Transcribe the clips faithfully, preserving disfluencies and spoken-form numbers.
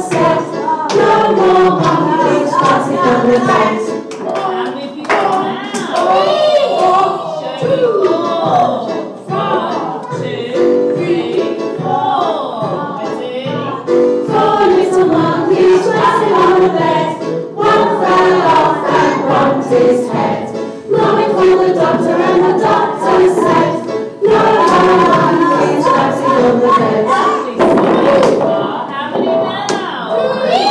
set. No more monkeys dancing on the bed. And if you go now. Two, four. One, two, three, four. Ready? Four little monkeys dancing on the bed. One fell off and bumped his head. Mommy called the doctor and the doctor said, no more monkeys dancing on the bed. How many now? Three.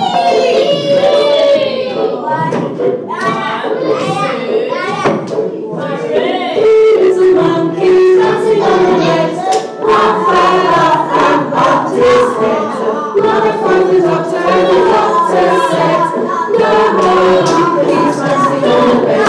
Little monkeys dancing on the bed. One fell off and bumped his head. Mommy called the doctor and the doctor said, no more monkeys dancing on the bed.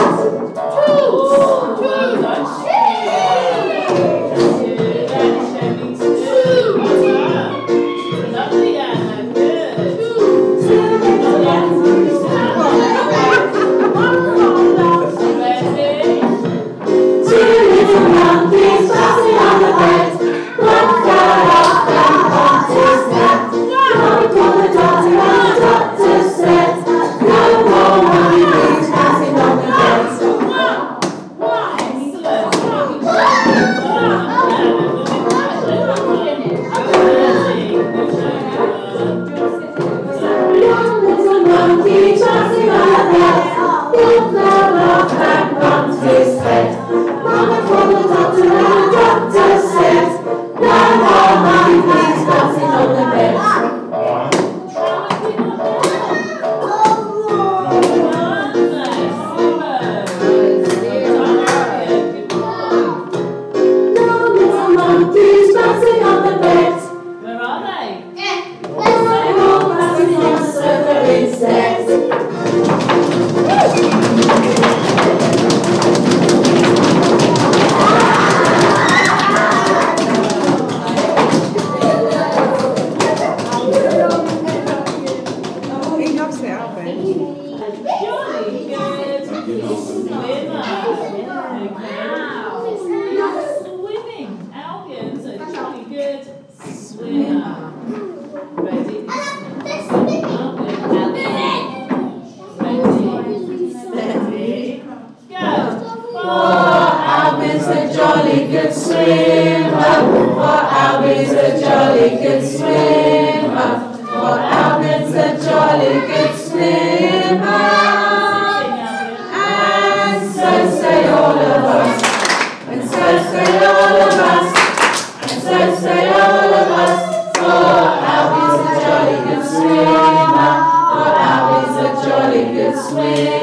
Swim.